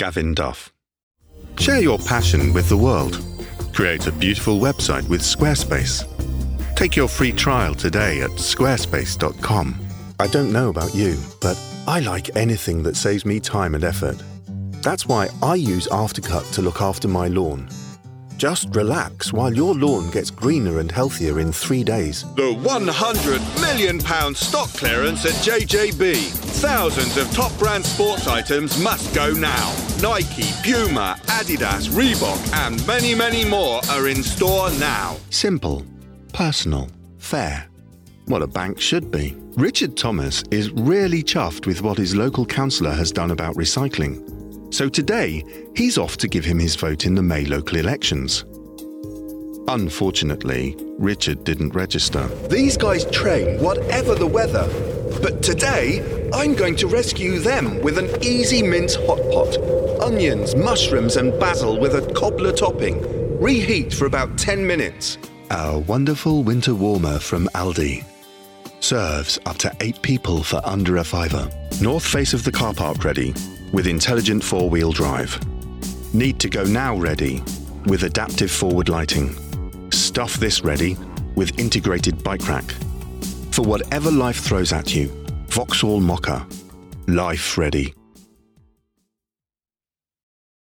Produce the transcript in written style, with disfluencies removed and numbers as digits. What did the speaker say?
Gavin Duff. Share your passion with the world. Create a beautiful website with Squarespace. Take your free trial today at squarespace.com. I don't know about you, but I like anything that saves me time and effort. That's why I use Aftercut to look after my lawn. Just relax while your lawn gets greener and healthier in 3 days. The £100 million stock clearance at JJB. Thousands of top brand sports items must go now. Nike, Puma, Adidas, Reebok and many, many more are in store now. Simple, personal, fair. What a bank should be. Richard Thomas is really chuffed with what his local councillor has done about recycling. So today, he's off to give him his vote in the May local elections. Unfortunately, Richard didn't register. These guys train whatever the weather. But today, I'm going to rescue them with an easy mince hot pot. Onions, mushrooms and basil with a cobbler topping. Reheat for about 10 minutes. Our wonderful winter warmer from Aldi. Serves up to 8 people for under a fiver. North face of the car park ready with intelligent 4-wheel drive. Need to go now ready with adaptive forward lighting. Stuff this ready with integrated bike rack. For whatever life throws at you, Vauxhall Mocha. Life ready.